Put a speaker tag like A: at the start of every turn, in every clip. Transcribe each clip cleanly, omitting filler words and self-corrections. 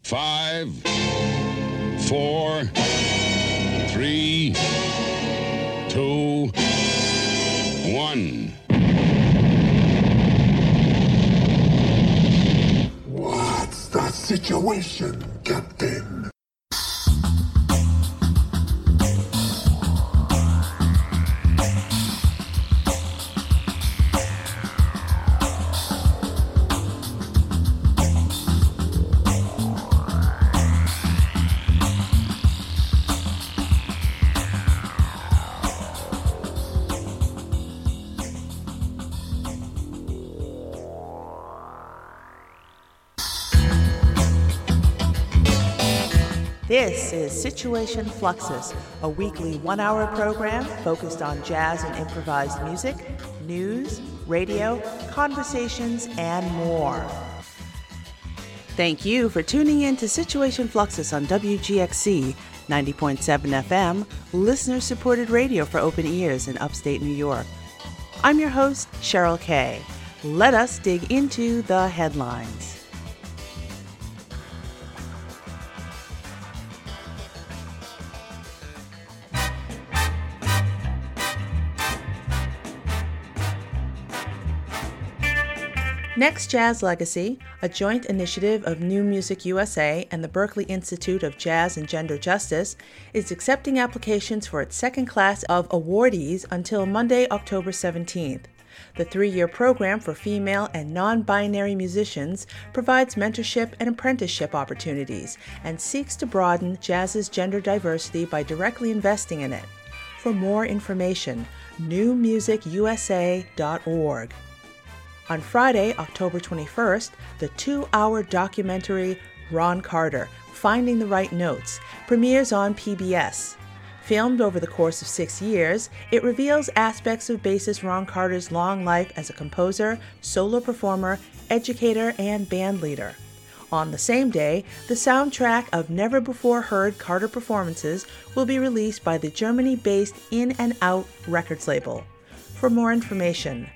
A: 5, 4, 3, 2, 1.
B: What's the situation, Captain?
C: This is Situation Fluxus, a weekly one-hour program focused on jazz and improvised music, news, radio, conversations, and more. Thank you for tuning in to Situation Fluxus on WGXC 90.7 FM, listener-supported radio for open ears in upstate New York. I'm your host, Cheryl Kay. Let us dig into the headlines. Next Jazz Legacy, a joint initiative of New Music USA and the Berklee Institute of Jazz and Gender Justice, is accepting applications for its second class of awardees until Monday, October 17th. The 3-year program for female and non-binary musicians provides mentorship and apprenticeship opportunities and seeks to broaden jazz's gender diversity by directly investing in it. For more information, newmusicusa.org. On Friday, October 21st, the 2-hour documentary Ron Carter, Finding the Right Notes, premieres on PBS. Filmed over the course of 6 years, it reveals aspects of bassist Ron Carter's long life as a composer, solo performer, educator, and band leader. On the same day, the soundtrack of never-before-heard Carter performances will be released by the Germany-based In and Out Records label. For more information,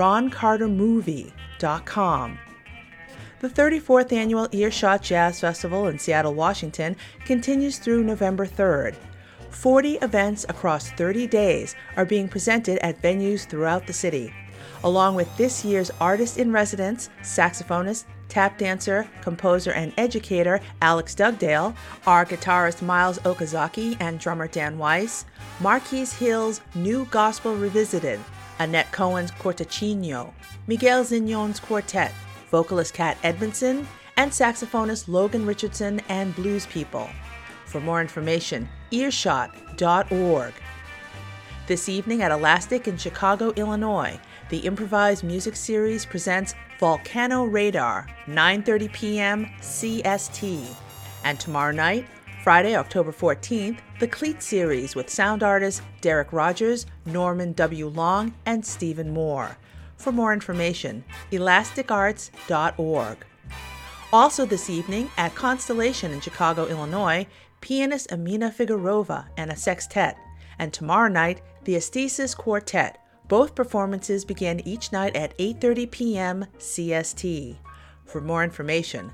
C: roncartermovie.com. The 34th Annual Earshot Jazz Festival in Seattle, Washington continues through November 3rd. 40 events across 30 days are being presented at venues throughout the city. Along with this year's artist-in-residence, saxophonist, tap dancer, composer, and educator Alex Dugdale, our guitarist Miles Okazaki and drummer Dan Weiss, Marquise Hill's New Gospel Revisited, Annette Cohen's Cortocchino, Miguel Zignon's Quartet, vocalist Kat Edmondson, and saxophonist Logan Richardson and Blues People. For more information, earshot.org. This evening at Elastic in Chicago, Illinois, the Improvised Music Series presents Volcano Radar, 9:30 p.m. CST. And tomorrow night, Friday, October 14th, the Cleat Series with sound artists Derek Rogers, Norman W. Long, and Stephen Moore. For more information, elasticarts.org. Also this evening at Constellation in Chicago, Illinois, pianist Amina Figurova and a sextet. And tomorrow night, the Aesthesis Quartet. Both performances begin each night at 8:30 p.m. CST. For more information,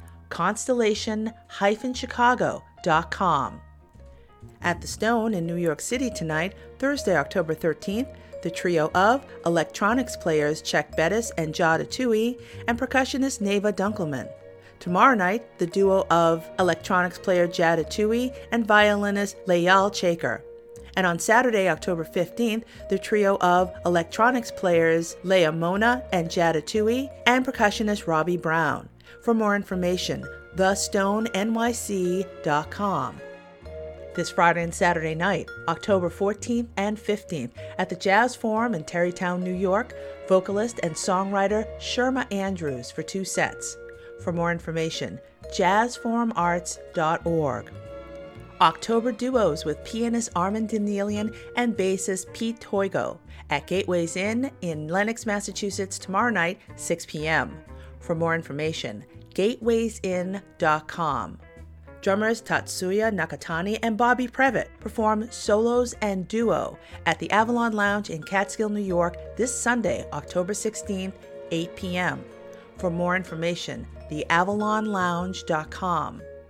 C: constellation-chicago.com. At the Stone in New York City tonight, Thursday, October 13th, the trio of electronics players Czech Bettis and Jada Tui and percussionist Neva Dunkelman. Tomorrow night, the duo of electronics player Jada Tui and violinist Layal Chaker. And on Saturday, October 15th, the trio of electronics players Leah Mona and Jada Tui and percussionist Robbie Brown. For more information, thestonegyc.com. This Friday and Saturday night, October 14th and 15th, at the Jazz Forum in Tarrytown, New York, vocalist and songwriter Sherma Andrews for 2 sets. For more information, jazzforumarts.org. October duos with pianist Armin Danielian and bassist Pete Toigo at Gateways Inn in Lenox, Massachusetts tomorrow night, 6 p.m. For more information, gatewaysin.com. Drummers Tatsuya Nakatani and Bobby Previtt perform solos and duo at the Avalon Lounge in Catskill, New York this Sunday, October 16th, 8 p.m. For more information, theavalonlounge.com.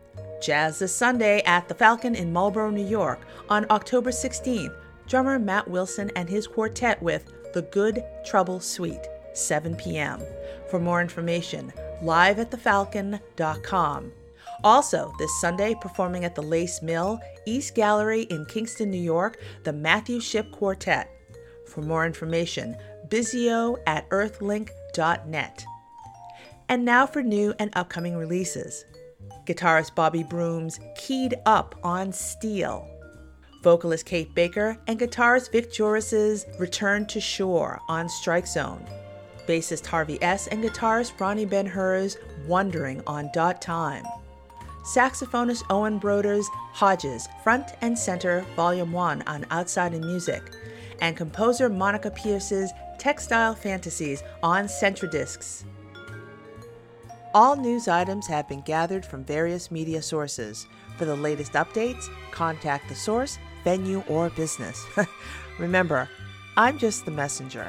C: Jazz this Sunday at the Falcon in Marlboro, New York on October 16th. Drummer Matt Wilson and his quartet with The Good Trouble Suite, 7 p.m. For more information, liveatthefalcon.com. Also, this Sunday, performing at the Lace Mill, East Gallery in Kingston, New York, the Matthew Shipp Quartet. For more information, bizio@earthlink.net. And now for new and upcoming releases. Guitarist Bobby Broom's Keyed Up on Steel. Vocalist Kate Baker and guitarist Vic Joris's Return to Shore on Strike Zone. Bassist Harvey S. and guitarist Ronnie Ben-Hur's Wondering on Dot Time. Saxophonist Owen Broder's Hodges, Front and Center, Volume 1 on Outside in Music, and composer Monica Pierce's Textile Fantasies on Centradiscs. All news items have been gathered from various media sources. For the latest updates, contact the source, venue, or business. Remember, I'm just the messenger.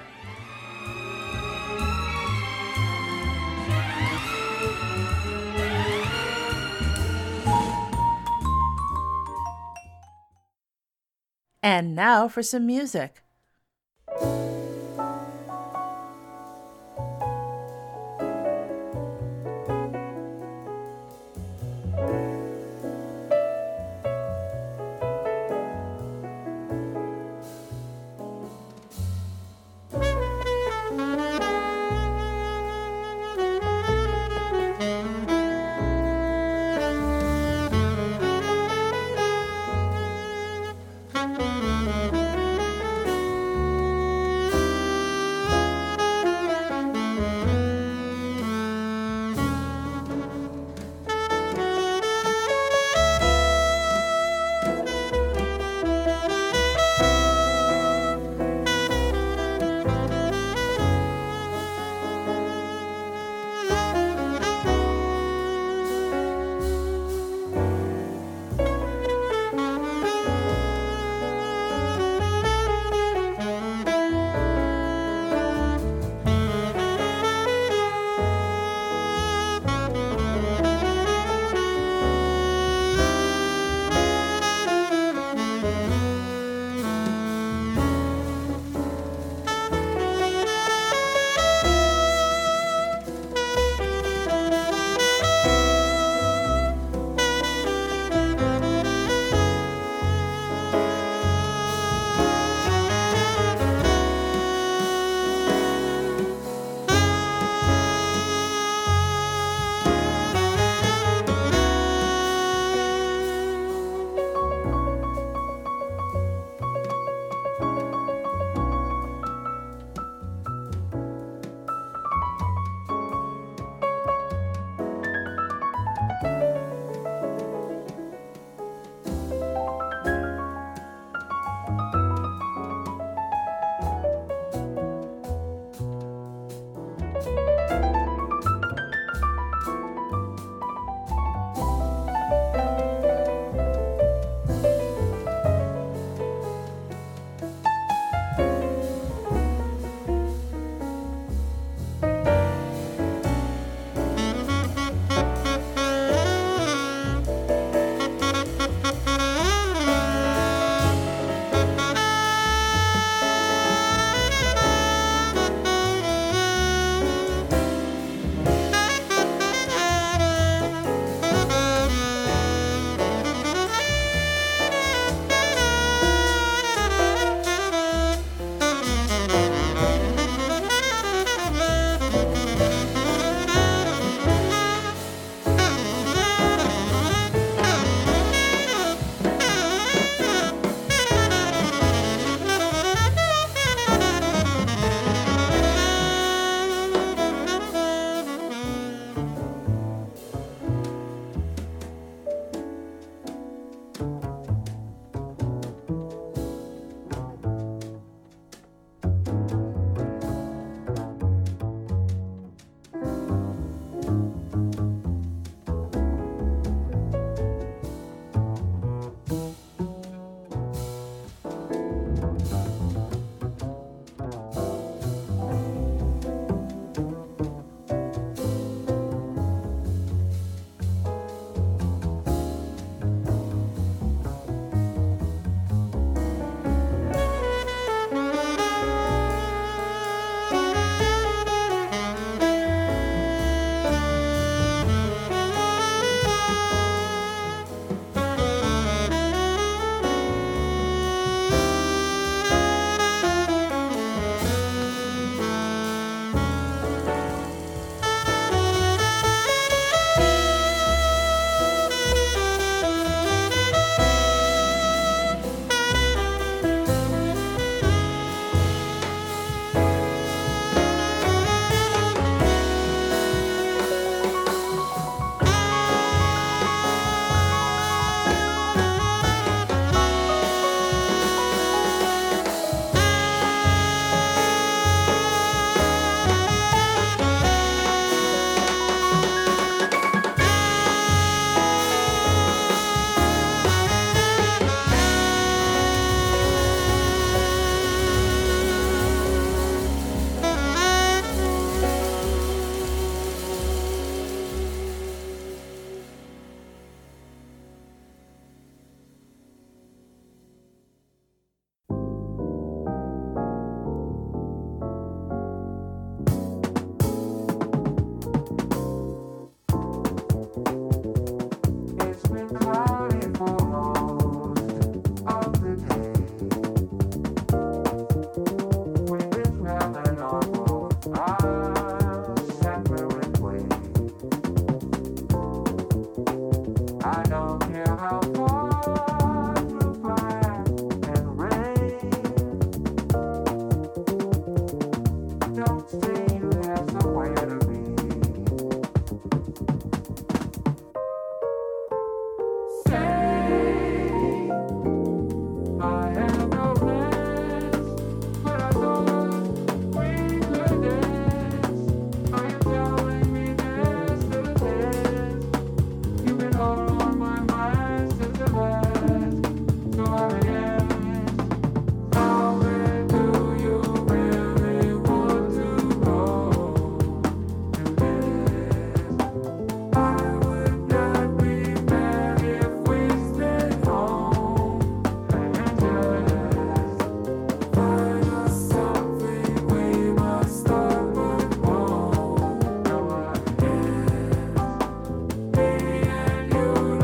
C: And now for some music.
D: You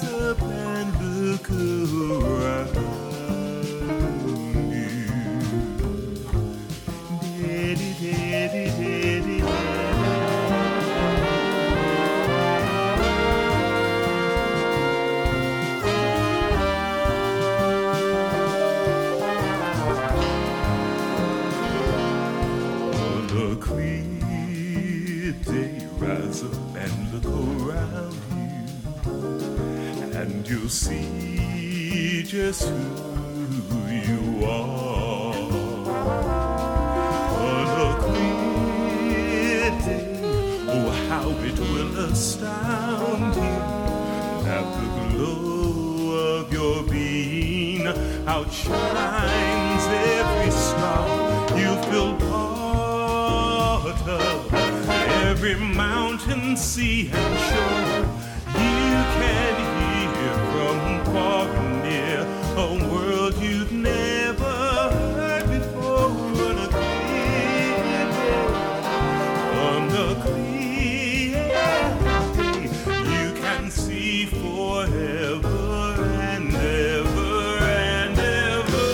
D: rise up and look around you. On a clear day, rise up and look around you, and you'll see just who you are. On a clear day, oh how it will astound you, that the glow of your being outshines every star. You feel part of every mountain, sea, and shore. You can hear from far and near a world you've never heard before. On a clear day, on a clear day, you can see forever and ever and ever.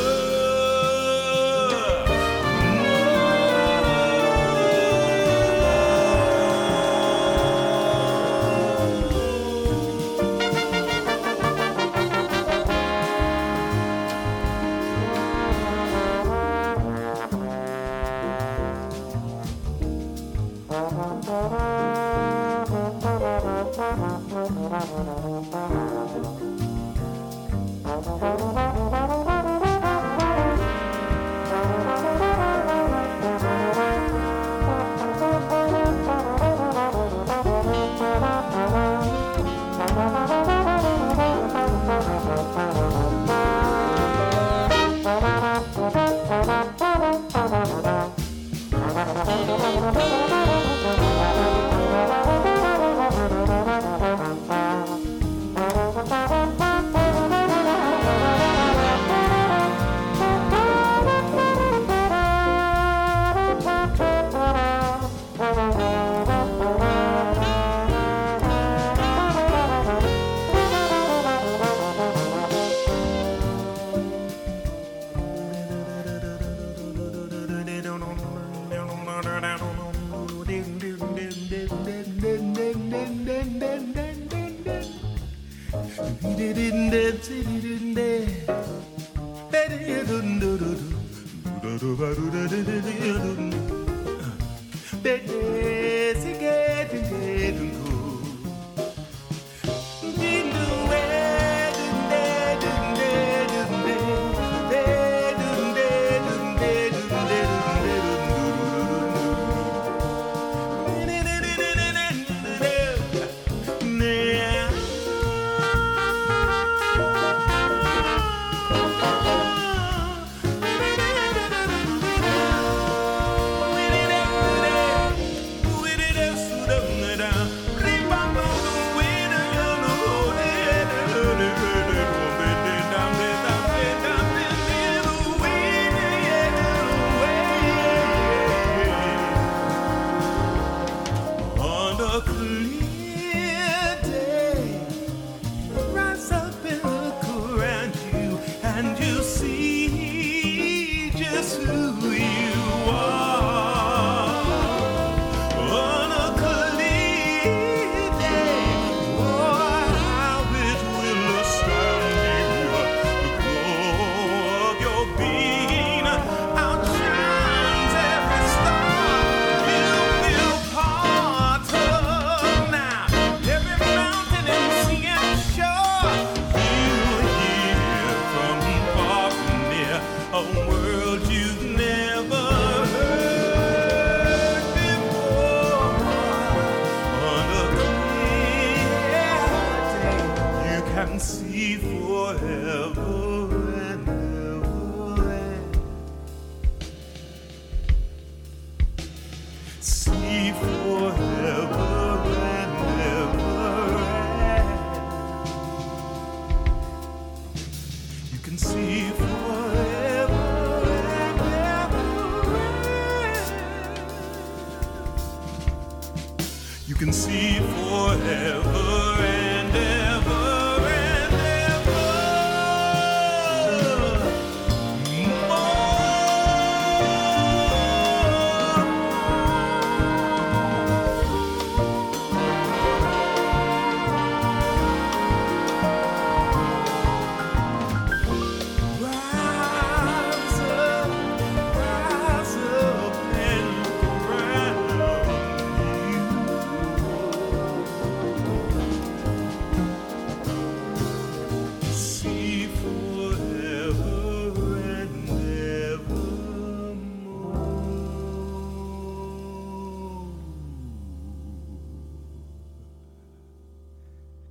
D: You can see forever and ever.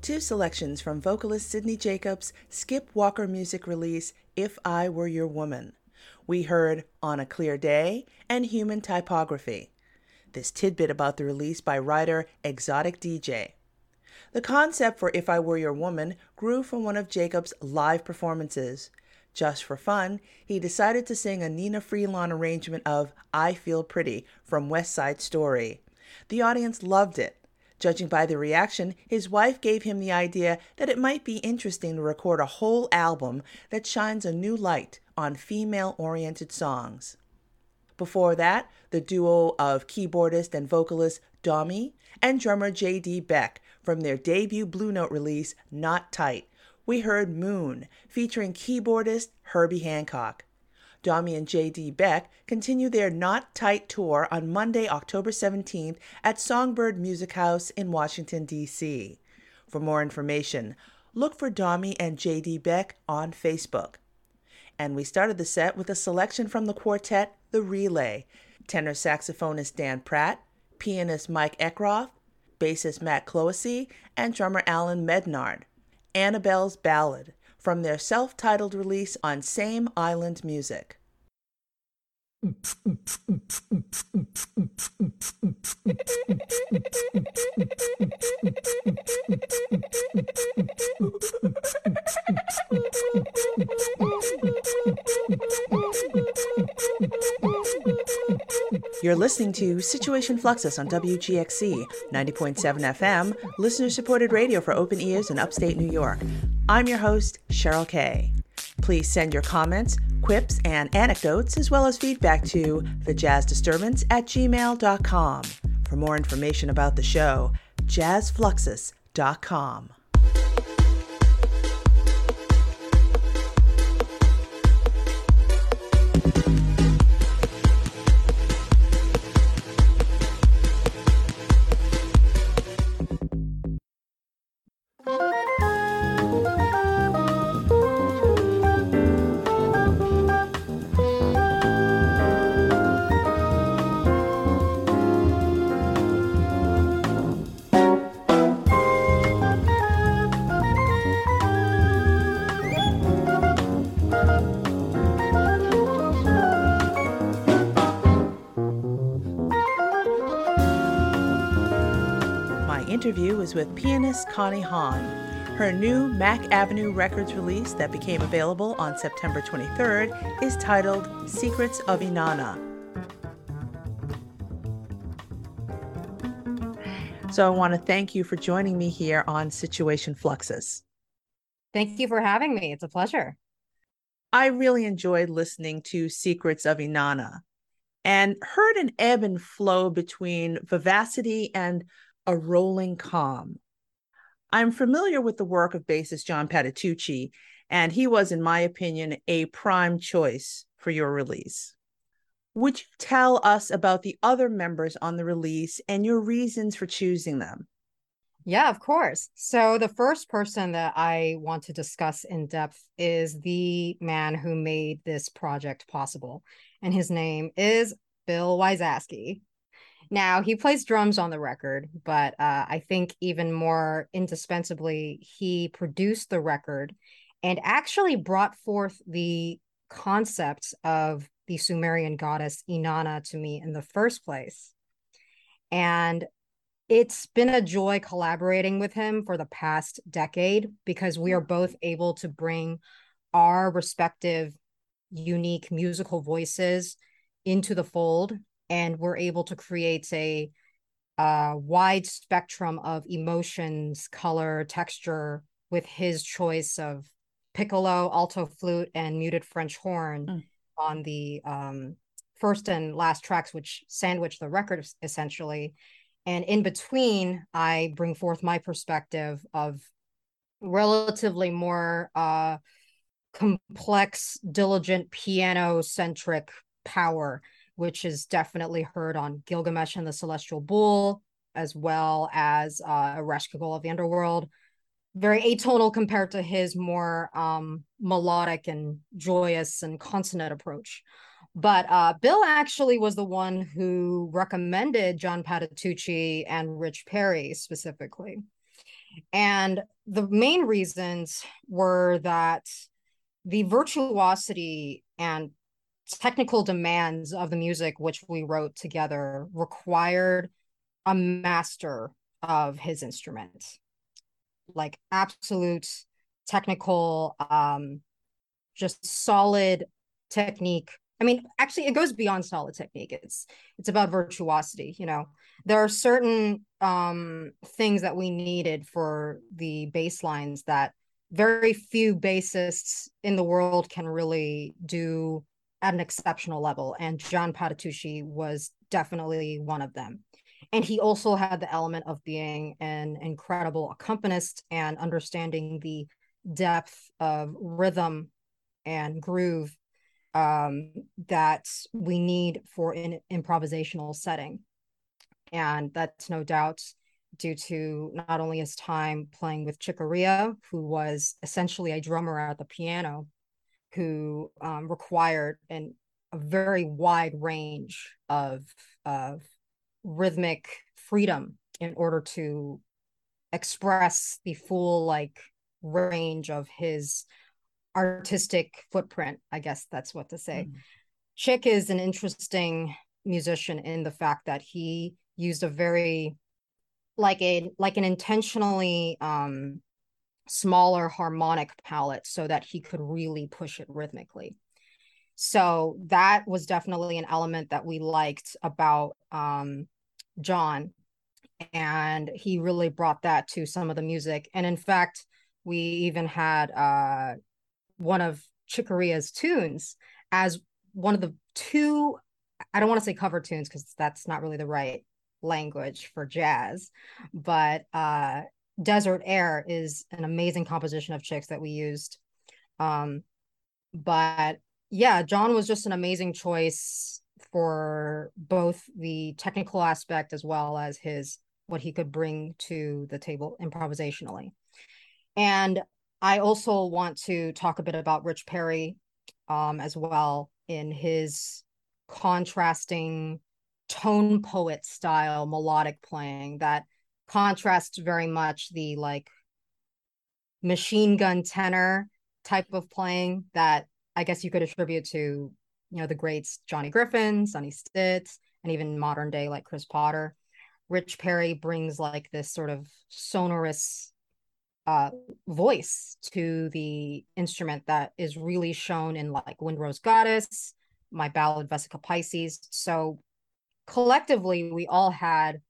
C: two selections from vocalist Sidney Jacobs' Skip Walker music release, If I Were Your Woman. We heard On a Clear Day and Human Typography. This tidbit about the release by writer Exotic DJ. The concept for If I Were Your Woman grew from one of Jacobs' live performances. Just for fun, he decided to sing a Nina Freelon arrangement of I Feel Pretty from West Side Story. The audience loved it. Judging by the reaction, his wife gave him the idea that it might be interesting to record a whole album that shines a new light on female-oriented songs. Before that, the duo of keyboardist and vocalist Domi and drummer J.D. Beck from their debut Blue Note release, Not Tight. We heard Moon, featuring keyboardist Herbie Hancock. Domi and J.D. Beck continue their Not Tight tour on Monday, October 17th at Songbird Music House in Washington, D.C. For more information, look for Domi and J.D. Beck on Facebook. And we started the set with a selection from the quartet, The Relay, tenor saxophonist Dan Pratt, pianist Mike Eckroth, bassist Matt Cloesy, and drummer Alan Mednard. Annabelle's Ballad, from their self-titled release on Same Island Music. You're listening to Situation Fluxus on WGXC 90.7 FM, listener-supported radio for open ears in upstate New York. I'm your host, Cheryl Kay. Please send your comments, quips, and anecdotes, as well as feedback to thejazzdisturbance@gmail.com. For more information about the show, jazzfluxus.com. Interview was with pianist Connie Hahn. Her new Mack Avenue Records release that became available on September 23rd is titled Secrets of Inanna. So I want to thank you for joining me here on Situation Fluxus.
E: Thank you for having me. It's a pleasure.
C: I really enjoyed listening to Secrets of Inanna and heard an ebb and flow between vivacity and a rolling calm. I'm familiar with the work of bassist John Patitucci, and he was, in my opinion, a prime choice for your release. Would you tell us about the other members on the release and your reasons for choosing them?
E: Yeah, of course. So the first person that I want to discuss in depth is the man who made this project possible, and his name is Bill Wyszowski. Now, he plays drums on the record, but I think even more indispensably, he produced the record and actually brought forth the concept of the Sumerian goddess Inanna to me in the first place. And it's been a joy collaborating with him for the past decade because we are both able to bring our respective unique musical voices into the fold, and we're able to create a wide spectrum of emotions, color, texture with his choice of piccolo, alto flute, and muted French horn on the first and last tracks, which sandwich the record essentially. And in between, I bring forth my perspective of relatively more complex, diligent, piano-centric power, which is definitely heard on Gilgamesh and the Celestial Bull, as well as Ereshkigal of the Underworld. Very atonal compared to his more melodic and joyous and consonant approach. But Bill actually was the one who recommended John Patitucci and Rich Perry specifically. And the main reasons were that the virtuosity and technical demands of the music which we wrote together required a master of his instrument, like absolute technical, just solid technique. I mean, actually, it goes beyond solid technique. It's about virtuosity. You know, there are certain things that we needed for the bass lines that very few bassists in the world can really do at an exceptional level, and John Patitucci was definitely one of them. And he also had the element of being an incredible accompanist and understanding the depth of rhythm and groove that we need for an improvisational setting. And that's no doubt due to not only his time playing with Chick Corea, who was essentially a drummer at the piano, who required a very wide range of rhythmic freedom in order to express the full like range of his artistic footprint. I guess that's what to say. Chick is an interesting musician in the fact that he used a very an intentionally smaller harmonic palette so that he could really push it rhythmically. So that was definitely an element that we liked about John, and he really brought that to some of the music. And in fact, we even had one of Chick Corea's tunes as one of the two, I don't want to say cover tunes because that's not really the right language for jazz, but Desert Air is an amazing composition of Chick's that we used. But yeah, John was just an amazing choice for both the technical aspect as well as what he could bring to the table improvisationally. And I also want to talk a bit about Rich Perry as well, in his contrasting tone poet style melodic playing that contrasts very much the like machine gun tenor type of playing that I guess you could attribute to, the greats Johnny Griffin, Sonny Stitt, and even modern day like Chris Potter. Rich Perry brings like this sort of sonorous voice to the instrument that is really shown in like Windrose Goddess, my ballad Vesica Pisces. So collectively, we all had,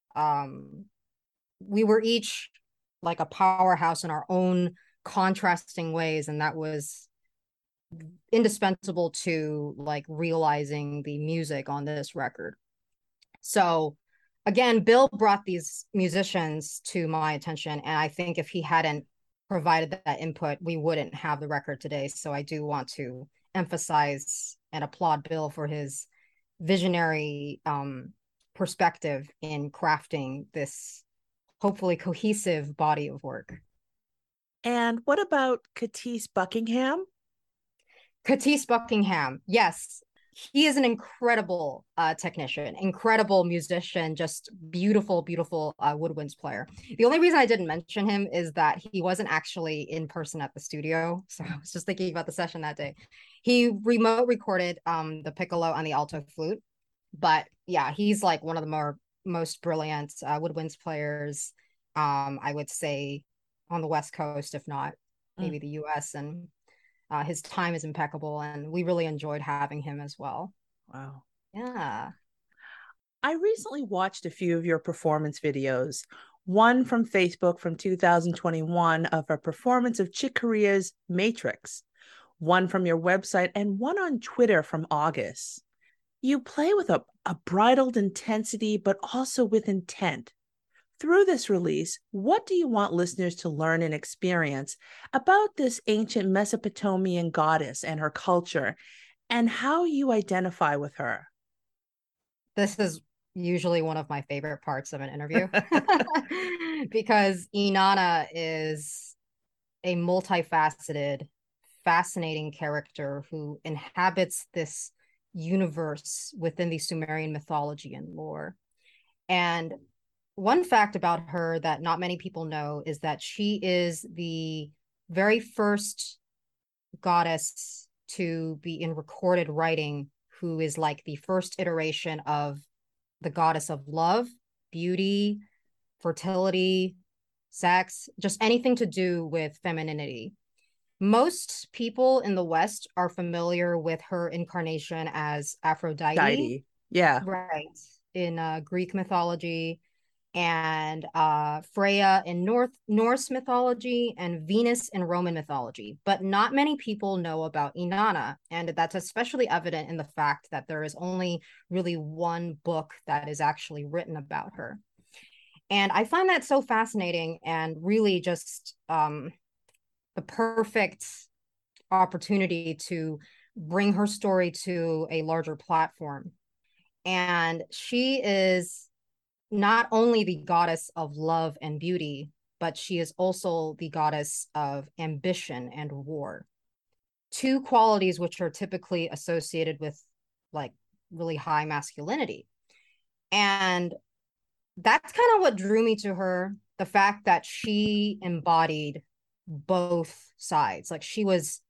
E: we were each like a powerhouse in our own contrasting ways, and that was indispensable to like realizing the music on this record. So again, Bill brought these musicians to my attention, and I think if he hadn't provided that input, we wouldn't have the record today. So I do want to emphasize and applaud Bill for his visionary perspective in crafting this hopefully cohesive body of work.
C: And what about Katis Buckingham?
E: Katis Buckingham, yes. He is an incredible technician, incredible musician, just beautiful, beautiful woodwinds player. The only reason I didn't mention him is that he wasn't actually in person at the studio. So I was just thinking about the session that day. He remote recorded the piccolo and the alto flute. But yeah, he's like one of the most brilliant woodwinds players, I would say, on the West Coast, if not maybe the US. And his time is impeccable, and we really enjoyed having him as well.
C: Wow.
E: Yeah.
C: I recently watched a few of your performance videos, one from Facebook from 2021 of a performance of Chick Corea's Matrix, one from your website, and one on Twitter from August. You play with a bridled intensity, but also with intent. Through this release, what do you want listeners to learn and experience about this ancient Mesopotamian goddess and her culture, and how you identify with her?
E: This is usually one of my favorite parts of an interview because Inanna is a multifaceted, fascinating character who inhabits this universe within the Sumerian mythology and lore. And one fact about her that not many people know is that she is the very first goddess to be in recorded writing who is like the first iteration of the goddess of love, beauty, fertility, sex, just anything to do with femininity. Most people in the West are familiar with her incarnation as Aphrodite,
C: Yeah.
E: right, in Greek mythology, and Freya in Norse mythology, and Venus in Roman mythology. But not many people know about Inanna, and that's especially evident in the fact that there is only really one book that is actually written about her. And I find that so fascinating and really just the perfect opportunity to bring her story to a larger platform. And she is not only the goddess of love and beauty, but she is also the goddess of ambition and war. Two qualities which are typically associated with like really high masculinity. And that's kind of what drew me to her, the fact that she embodied both sides. Like she was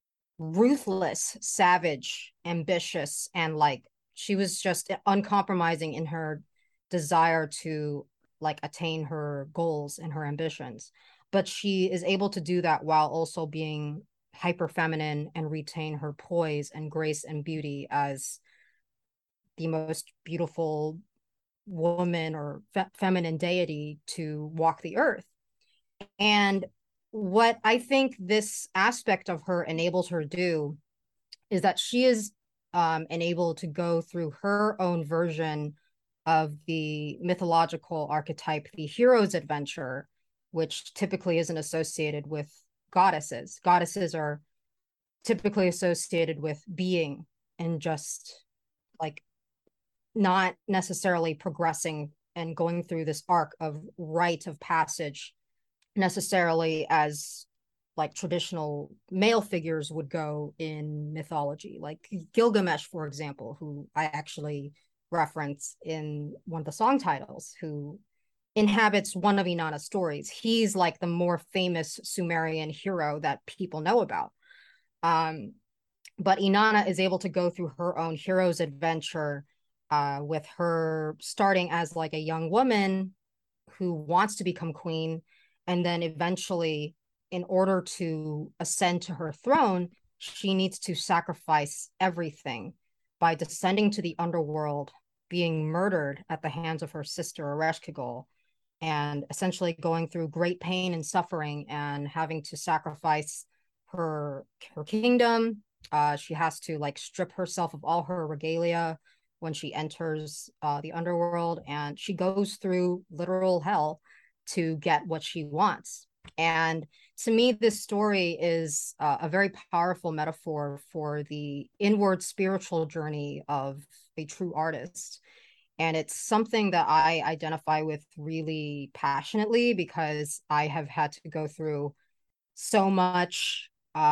E: ruthless, savage, ambitious, and like she was just uncompromising in her desire to like attain her goals and her ambitions. But she is able to do that while also being hyper feminine and retain her poise and grace and beauty as the most beautiful woman or feminine deity to walk the earth. And what I think this aspect of her enables her to do is that she is enabled to go through her own version of the mythological archetype, the hero's adventure, which typically isn't associated with goddesses. Goddesses are typically associated with being and just like not necessarily progressing and going through this arc of rite of passage necessarily as like traditional male figures would go in mythology, like Gilgamesh, for example, who I actually reference in one of the song titles, who inhabits one of Inanna's stories. He's like the more famous Sumerian hero that people know about. But Inanna is able to go through her own hero's adventure with her starting as like a young woman who wants to become queen, and then eventually, in order to ascend to her throne, she needs to sacrifice everything by descending to the underworld, being murdered at the hands of her sister Ereshkigal, and essentially going through great pain and suffering and having to sacrifice her kingdom. She has to like strip herself of all her regalia when she enters the underworld, and she goes through literal hell to get what she wants. And to me, this story is a very powerful metaphor for the inward spiritual journey of a true artist. And it's something that I identify with really passionately because I have had to go through so much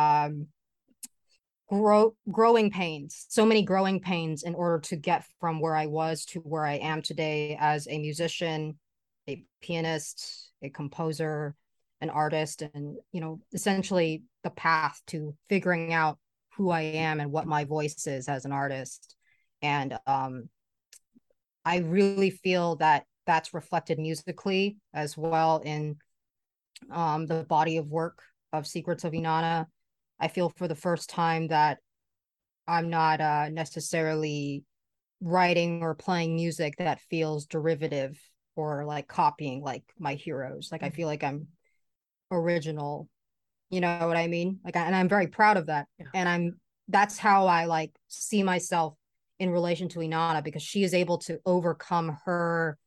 E: growing pains, so many growing pains in order to get from where I was to where I am today as a musician, a pianist, a composer, an artist, and essentially the path to figuring out who I am and what my voice is as an artist. And I really feel that that's reflected musically as well in the body of work of Secrets of Inanna. I feel for the first time that I'm not necessarily writing or playing music that feels derivative or like copying like my heroes. Like I feel like I'm original, you know what I mean? Like, and I'm very proud of that. Yeah. And that's how I like see myself in relation to Inanna, because she is able to overcome her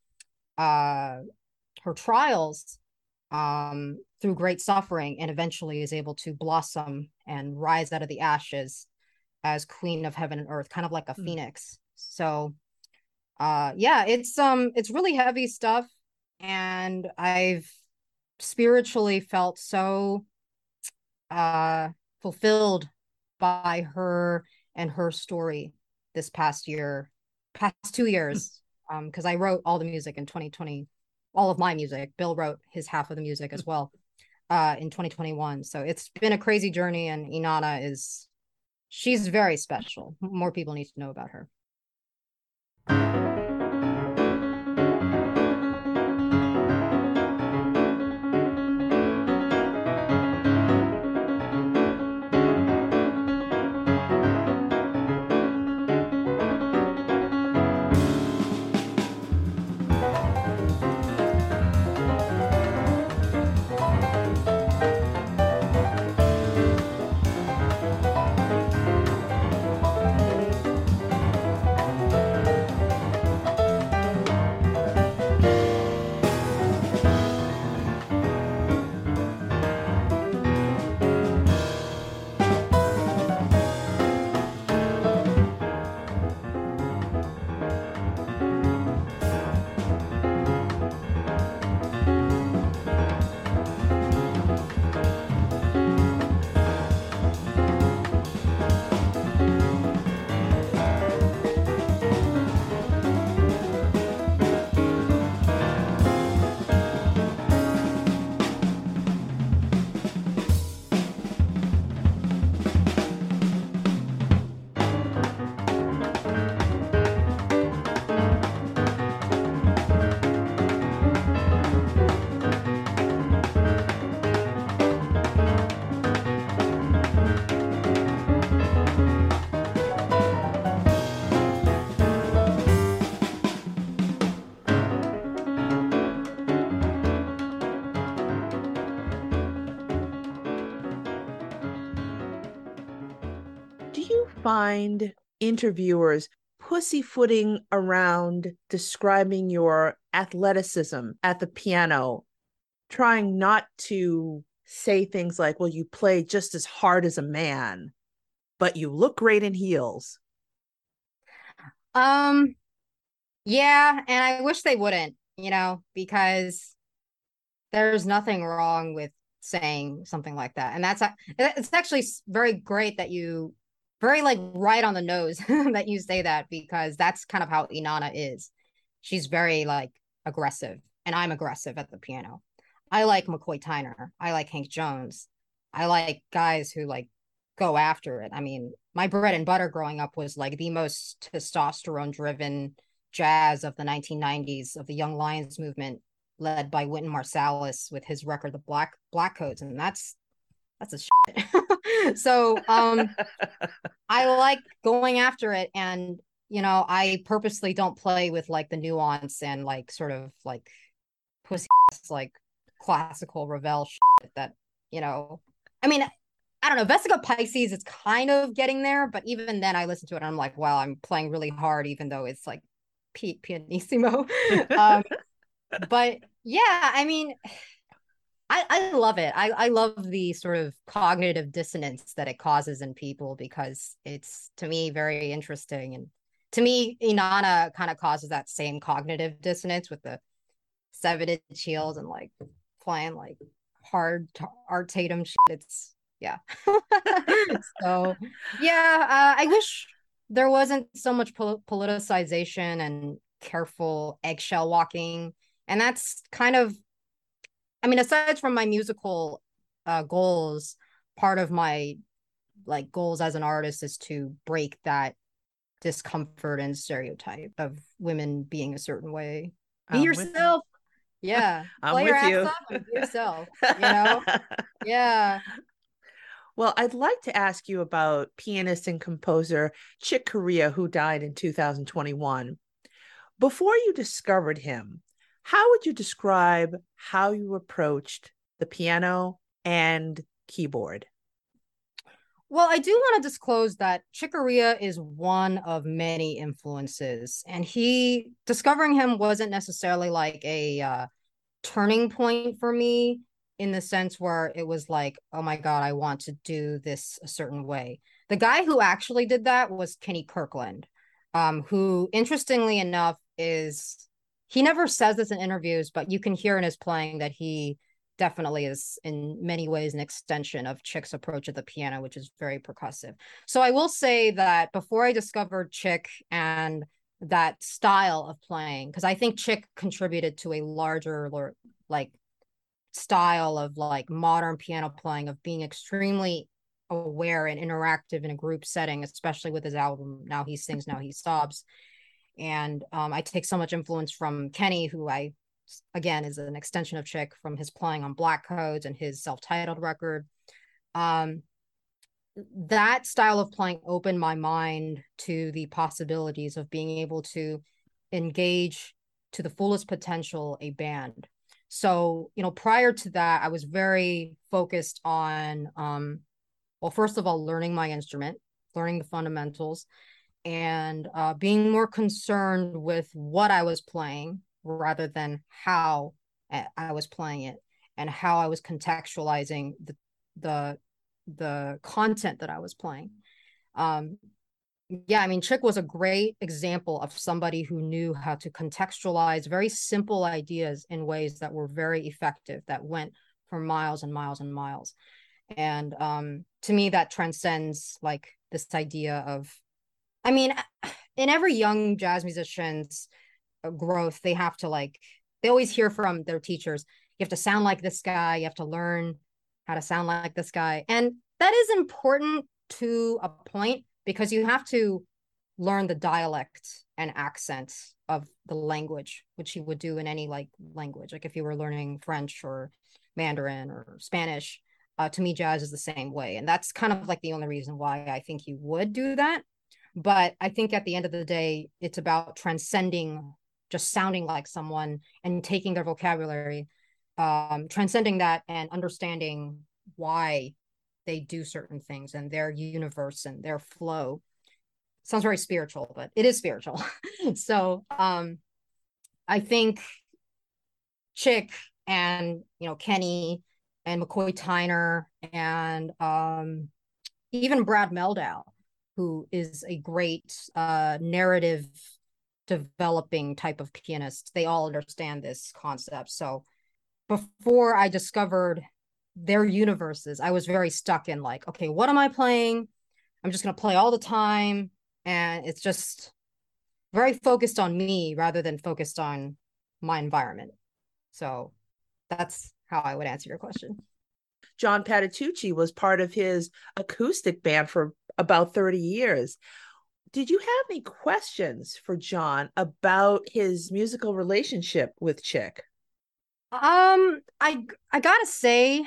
E: trials through great suffering, and eventually is able to blossom and rise out of the ashes as queen of heaven and earth, kind of like a phoenix. So yeah, it's really heavy stuff, and I've spiritually felt so fulfilled by her and her story this past 2 years, because I wrote all the music in 2020 all of my music. Bill wrote his half of the music as well in 2021. So it's been a crazy journey, and Inanna she's very special. More people need to know about her.
C: Do you find interviewers pussyfooting around describing your athleticism at the piano, trying not to say things like, well, you play just as hard as a man, but you look great in heels?
E: Yeah, and I wish they wouldn't, because there's nothing wrong with saying something like that. And it's actually very great that you very like right on the nose that you say that, because that's kind of how Inanna is. She's very like aggressive, and I'm aggressive at the piano. I like McCoy Tyner. I like Hank Jones. I like guys who like go after it. I mean, my bread and butter growing up was like the most testosterone driven jazz of the 1990s, of the Young Lions movement, led by Wynton Marsalis with his record The Black Codes, and that's a shit. So I like going after it, and I purposely don't play with like the nuance and like sort of like pussy like classical Ravel shit that I mean, I don't know, Vesica Pisces is kind of getting there, but even then I listen to it and I'm like, wow, I'm playing really hard, even though it's like pianissimo. But yeah, I mean, I love it. I love the sort of cognitive dissonance that it causes in people, because it's, to me, very interesting. And to me, Inanna kind of causes that same cognitive dissonance with the 7-inch heels and like playing like hard Art Tatum shit. It's, yeah. So, yeah, I wish there wasn't so much politicization and careful eggshell walking. And that's kind of, I mean, aside from my musical goals, part of my like goals as an artist is to break that discomfort and stereotype of women being a certain way. Be yourself. Yeah.
C: I'm with you.
E: Up and be yourself. Yeah.
C: Well, I'd like to ask you about pianist and composer Chick Corea, who died in 2021. Before you discovered him, how would you describe how you approached the piano and keyboard?
E: Well, I do want to disclose that Chick Corea is one of many influences, and discovering him wasn't necessarily like a turning point for me, in the sense where it was like, oh my God, I want to do this a certain way. The guy who actually did that was Kenny Kirkland, who, interestingly enough, he never says this in interviews, but you can hear in his playing that he definitely is in many ways an extension of Chick's approach at the piano, which is very percussive. So I will say that before I discovered Chick and that style of playing, because I think Chick contributed to a larger like style of like modern piano playing, of being extremely aware and interactive in a group setting, especially with his album Now He Sings, Now He Sobs. And I take so much influence from Kenny, who I, again, is an extension of Chick, from his playing on Black Codes and his self-titled record. That style of playing opened my mind to the possibilities of being able to engage to the fullest potential a band. So, prior to that, I was very focused on, well, first of all, learning my instrument, learning the fundamentals, and being more concerned with what I was playing rather than how I was playing it, and how I was contextualizing the content that I was playing. Yeah, I mean, Chick was a great example of somebody who knew how to contextualize very simple ideas in ways that were very effective, that went for miles and miles and miles. And to me, that transcends like this idea of, I mean, in every young jazz musician's growth, they have to they always hear from their teachers, you have to sound like this guy, you have to learn how to sound like this guy. And that is important to a point, because you have to learn the dialect and accent of the language, which you would do in any language. Like if you were learning French or Mandarin or Spanish, to me, jazz is the same way. And that's kind of like the only reason why I think you would do that. But I think at the end of the day, it's about transcending just sounding like someone and taking their vocabulary, transcending that and understanding why they do certain things and their universe and their flow. Sounds very spiritual, but it is spiritual. So I think Chick and Kenny and McCoy Tyner and even Brad Meldau, who is a great narrative developing type of pianist, they all understand this concept. So before I discovered their universes, I was very stuck in okay, what am I playing? I'm just going to play all the time. And it's just very focused on me rather than focused on my environment. So that's how I would answer your question.
C: John Patitucci was part of his acoustic band for about 30 years. Did you have any questions for John about his musical relationship with Chick?
E: I gotta say,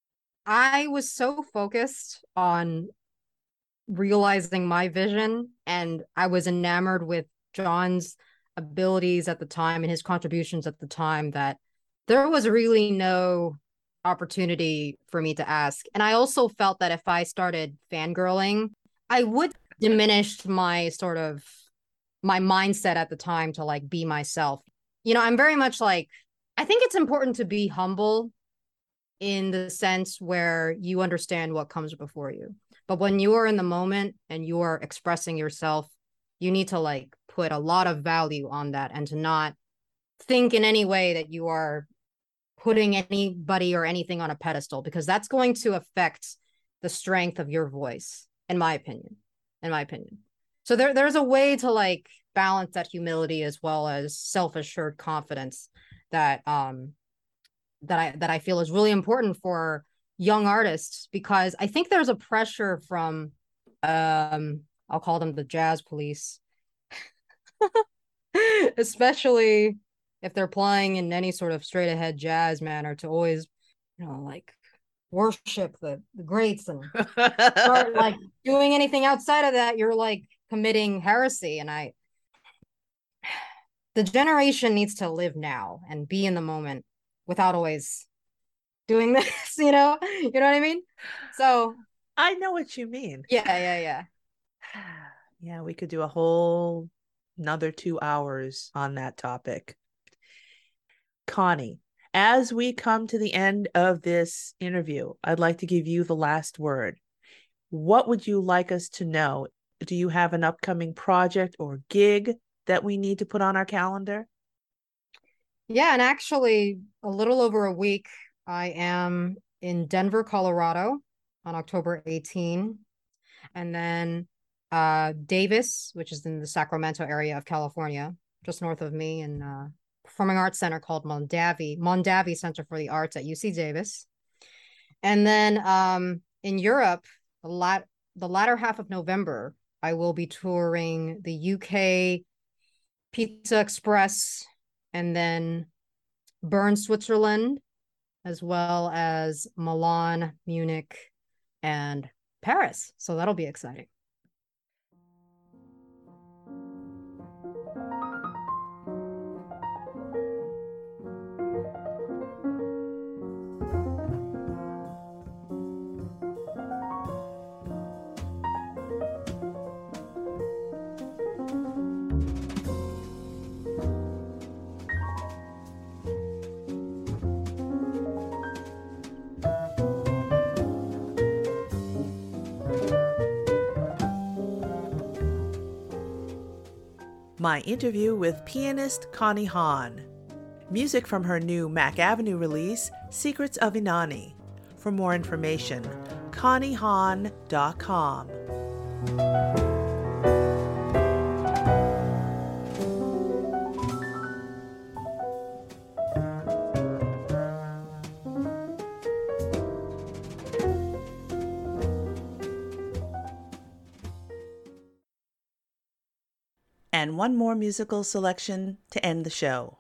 E: I was so focused on realizing my vision, and I was enamored with John's abilities at the time and his contributions at the time, that there was really no opportunity for me to ask. And I also felt that if I started fangirling, I would diminish my my mindset at the time to be myself. I'm very much I think it's important to be humble in the sense where you understand what comes before you. But when you are in the moment and you are expressing yourself, you need to put a lot of value on that, and to not think in any way that you are putting anybody or anything on a pedestal, because that's going to affect the strength of your voice, in my opinion. So there's a way to balance that humility as well as self-assured confidence that that I feel is really important for young artists, because I think there's a pressure from I'll call them the jazz police, especially if they're playing in any sort of straight ahead jazz manner, to always worship the greats, and start doing anything outside of that, you're committing heresy. And the generation needs to live now and be in the moment without always doing this, you know what I mean? So
C: I know what you mean.
E: Yeah.
C: Yeah, we could do a whole another 2 hours on that topic. Connie, as we come to the end of this interview, I'd like to give you the last word. What would you like us to know? Do you have an upcoming project or gig that we need to put on our calendar?
E: Yeah, and actually, a little over a week, I am in Denver, Colorado on October 18. And then Davis, which is in the Sacramento area of California, just north of me, and performing arts center called Mondavi Center for the Arts at UC Davis. And then in Europe, the latter half of November, I will be touring the UK Pizza Express, and then Bern, Switzerland, as well as Milan, Munich, and Paris. So that'll be exciting.
C: My interview with pianist Connie Hahn. Music from her new Mack Avenue release, Secrets of Inani. For more information, conniehahn.com. And one more musical selection to end the show.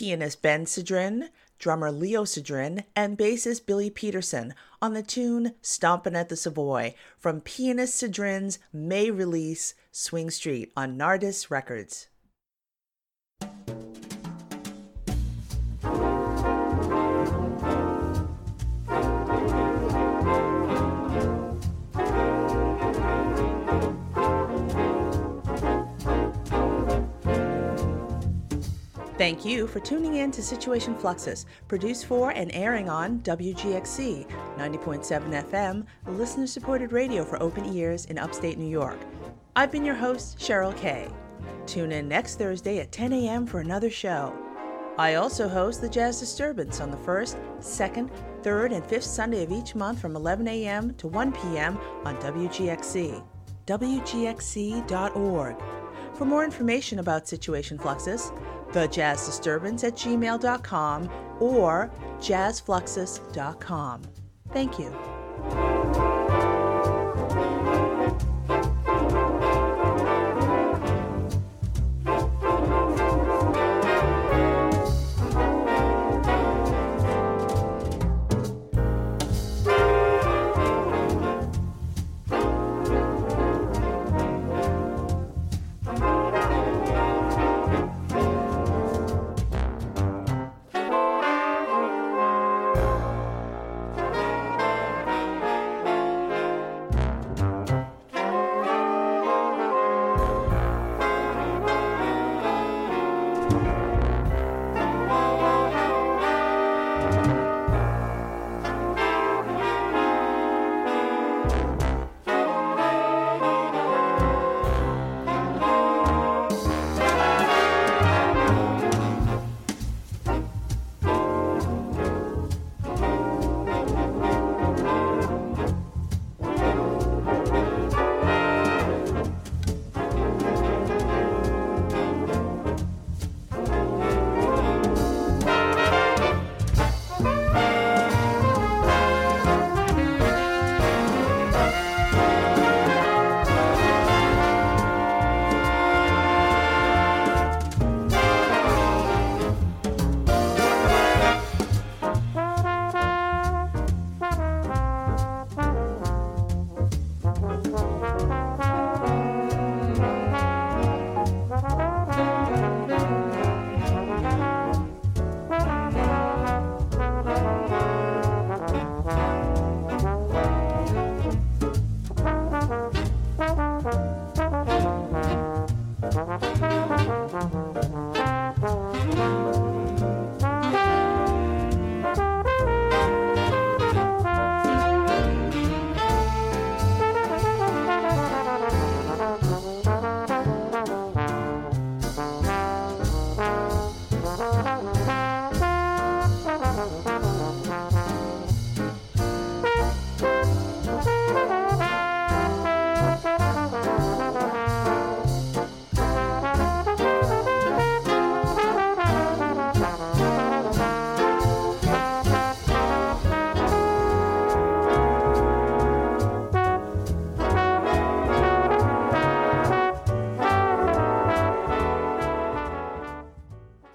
C: pianist Ben Sidrin, drummer Leo Sidrin, and bassist Billy Peterson on the tune Stompin' at the Savoy from pianist Sidrin's May release Swing Street on Nardis Records. Thank you for tuning in to Situation Fluxus, produced for and airing on WGXC 90.7 FM, listener-supported radio for open ears in upstate New York. I've been your host, Cheryl Kay. Tune in next Thursday at 10 a.m. for another show. I also host the Jazz Disturbance on the 1st, 2nd, 3rd, and 5th Sunday of each month from 11 a.m. to 1 p.m. on WGXC. WGXC.org. For more information about Situation Fluxus, thejazzdisturbance@gmail.com or jazzfluxus.com. Thank you.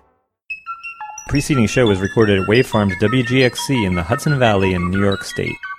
F: The preceding show was recorded at Wave Farms WGXC in the Hudson Valley in New York State.